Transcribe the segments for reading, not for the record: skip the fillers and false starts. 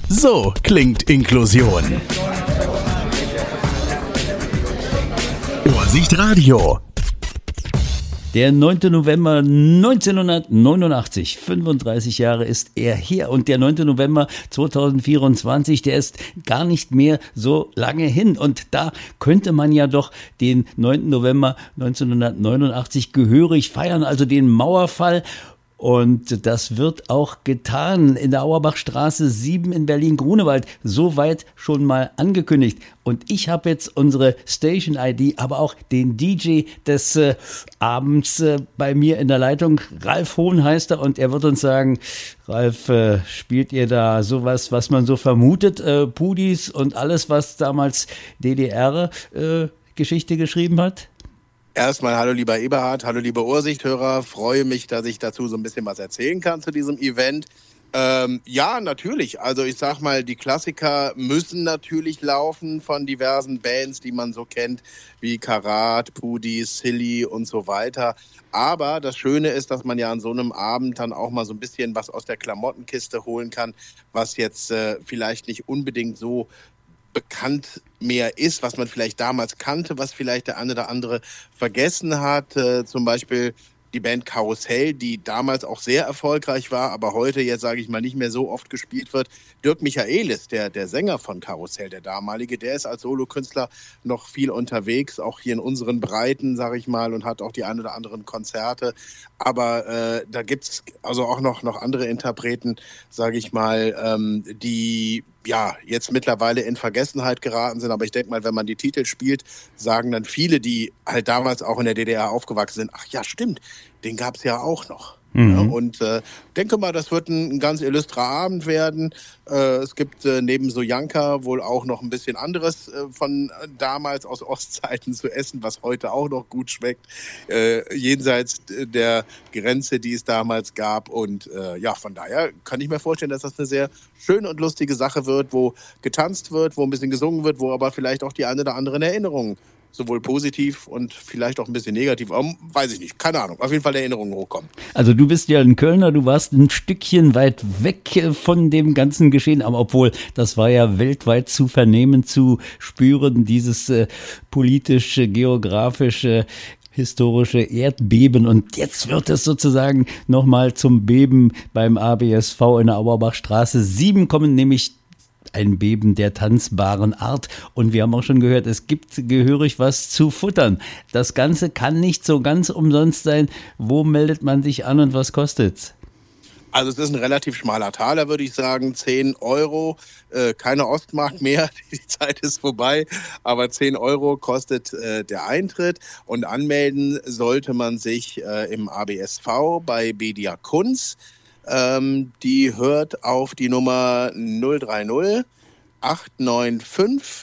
So klingt Inklusion. Ursicht Radio. Der 9. November 1989, 35 Jahre ist er her, und der 9. November 2024, der ist gar nicht mehr so lange hin, und da könnte man ja doch den 9. November 1989 gehörig feiern, also den Mauerfall. Und das wird auch getan in der Auerbachstraße 7 in Berlin-Grunewald. Soweit schon mal angekündigt. Und ich habe jetzt unsere Station-ID, aber auch den DJ des Abends bei mir in der Leitung. Ralf Hohn heißt er, und er wird uns sagen, Ralf, spielt ihr da sowas, was man so vermutet? Pudis und alles, was damals DDR-Geschichte geschrieben hat? Erstmal hallo lieber Eberhard, hallo liebe Ursichthörer, freue mich, dass ich dazu so ein bisschen was erzählen kann zu diesem Event. Ja, natürlich, also ich sag mal, die Klassiker müssen natürlich laufen von diversen Bands, die man so kennt, wie Karat, Pudi, Silly und so weiter. Aber das Schöne ist, dass man ja an so einem Abend dann auch mal so ein bisschen was aus der Klamottenkiste holen kann, was jetzt vielleicht nicht unbedingt so bekannt mehr ist, was man vielleicht damals kannte, was vielleicht der eine oder andere vergessen hat. Zum Beispiel die Band Karussell, die damals auch sehr erfolgreich war, aber heute jetzt, sage ich mal, nicht mehr so oft gespielt wird. Dirk Michaelis, der Sänger von Karussell, der damalige, der ist als Solokünstler noch viel unterwegs, auch hier in unseren Breiten, sage ich mal, und hat auch die ein oder anderen Konzerte. Aber da gibt's also auch noch andere Interpreten, sage ich mal, die ja jetzt mittlerweile in Vergessenheit geraten sind. Aber ich denke mal, wenn man die Titel spielt, sagen dann viele, die halt damals auch in der DDR aufgewachsen sind, ach ja, stimmt, den gab's ja auch noch. Mhm. Ja, und denke mal, das wird ein ganz illustrer Abend werden. Es gibt neben Sojanka wohl auch noch ein bisschen anderes von damals aus Ostzeiten zu essen, was heute auch noch gut schmeckt, jenseits der Grenze, die es damals gab. Und ja, von daher kann ich mir vorstellen, dass das eine sehr schöne und lustige Sache wird, wo getanzt wird, wo ein bisschen gesungen wird, wo aber vielleicht auch die eine oder anderen Erinnerungen sowohl positiv und vielleicht auch ein bisschen negativ, weiß ich nicht, keine Ahnung, auf jeden Fall Erinnerungen hochkommen. Also du bist ja ein Kölner, du warst ein Stückchen weit weg von dem ganzen Geschehen, aber obwohl, das war ja weltweit zu vernehmen, zu spüren, dieses politische, geografische, historische Erdbeben, und jetzt wird es sozusagen nochmal zum Beben beim ABSV in der Auerbachstraße 7 kommen, nämlich ein Beben der tanzbaren Art. Und wir haben auch schon gehört, es gibt gehörig was zu futtern. Das Ganze kann nicht so ganz umsonst sein. Wo meldet man sich an und was kostet's? Also es ist ein relativ schmaler Taler, würde ich sagen, 10 Euro, keine Ostmark mehr, die Zeit ist vorbei, aber 10 Euro kostet der Eintritt, und anmelden sollte man sich im ABSV bei Bedia Kunz. Die hört auf die Nummer 030 895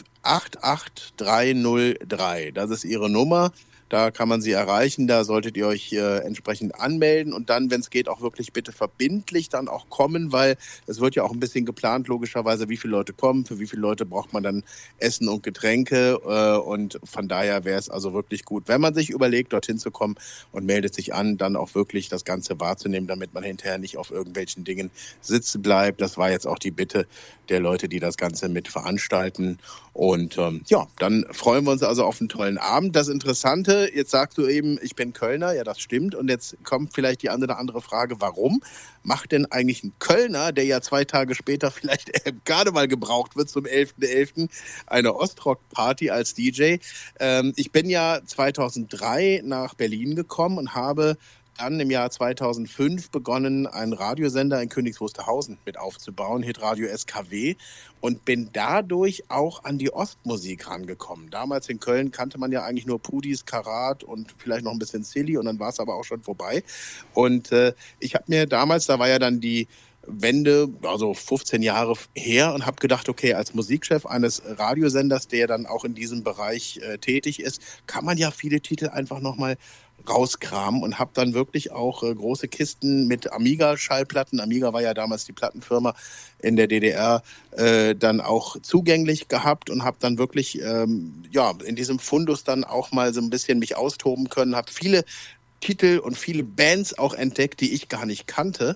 88303. Das ist ihre Nummer. Da kann man sie erreichen, da solltet ihr euch entsprechend anmelden und dann, wenn es geht, auch wirklich bitte verbindlich dann auch kommen, weil es wird ja auch ein bisschen geplant, logischerweise, wie viele Leute kommen, für wie viele Leute braucht man dann Essen und Getränke, und von daher wäre es also wirklich gut, wenn man sich überlegt, dorthin zu kommen und meldet sich an, dann auch wirklich das Ganze wahrzunehmen, damit man hinterher nicht auf irgendwelchen Dingen sitzen bleibt. Das war jetzt auch die Bitte der Leute, die das Ganze mit veranstalten, und ja, dann freuen wir uns also auf einen tollen Abend. Das Interessante, jetzt sagst du eben, ich bin Kölner, ja, das stimmt, und jetzt kommt vielleicht die eine oder andere Frage, warum macht denn eigentlich ein Kölner, der ja 2 Tage später vielleicht gerade mal gebraucht wird zum 11.11., eine Ostrock-Party als DJ? Ich bin ja 2003 nach Berlin gekommen und habe dann im Jahr 2005 begonnen, einen Radiosender in Königs Wusterhausen mit aufzubauen, Hitradio SKW, und bin dadurch auch an die Ostmusik rangekommen. Damals in Köln kannte man ja eigentlich nur Pudis, Karat und vielleicht noch ein bisschen Silly, und dann war es aber auch schon vorbei. Und ich habe mir damals, da war ja dann die Wende, also 15 Jahre her, und habe gedacht, okay, als Musikchef eines Radiosenders, der dann auch in diesem Bereich tätig ist, kann man ja viele Titel einfach nochmal rauskramen, und habe dann wirklich auch große Kisten mit Amiga-Schallplatten, Amiga war ja damals die Plattenfirma in der DDR, dann auch zugänglich gehabt, und habe dann wirklich ja in diesem Fundus dann auch mal so ein bisschen mich austoben können, habe viele Titel und viele Bands auch entdeckt, die ich gar nicht kannte.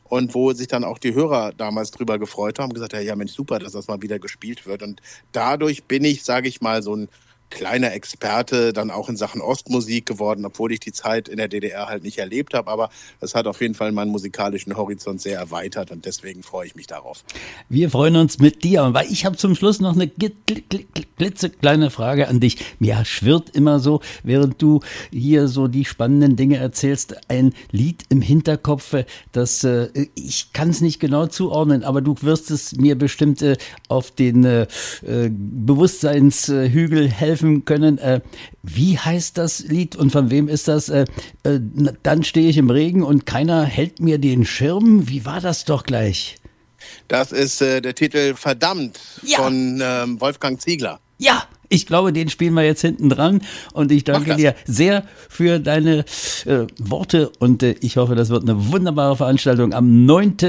und wo sich dann auch die Hörer damals drüber gefreut haben, gesagt, ja Mensch, super, dass das mal wieder gespielt wird. Und dadurch bin ich, sage ich mal, so ein kleiner Experte dann auch in Sachen Ostmusik geworden, obwohl ich die Zeit in der DDR halt nicht erlebt habe. Aber es hat auf jeden Fall meinen musikalischen Horizont sehr erweitert und deswegen freue ich mich darauf. Wir freuen uns mit dir, weil ich habe zum Schluss noch eine klitzekleine Frage an dich. Mir schwirrt immer so, während du hier so die spannenden Dinge erzählst, ein Lied im Hinterkopf, das ich kann es nicht genau zuordnen, aber du wirst es mir bestimmt auf den Bewusstseinshügel helfen können. Wie heißt das Lied und von wem ist das? Dann stehe ich im Regen und keiner hält mir den Schirm. Wie war das doch gleich? Das ist der Titel Verdammt von Wolfgang Ziegler. Ja, ich glaube, den spielen wir jetzt hinten dran und ich danke dir sehr für deine Worte und ich hoffe, das wird eine wunderbare Veranstaltung am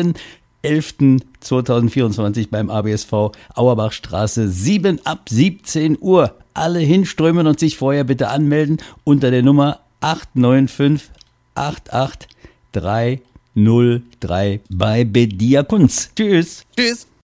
9.11.2024 beim ABSV Auerbachstraße 7 ab 17 Uhr. Alle hinströmen und sich vorher bitte anmelden unter der Nummer 895 88303 bei Bedia Kunz. Tschüss. Tschüss.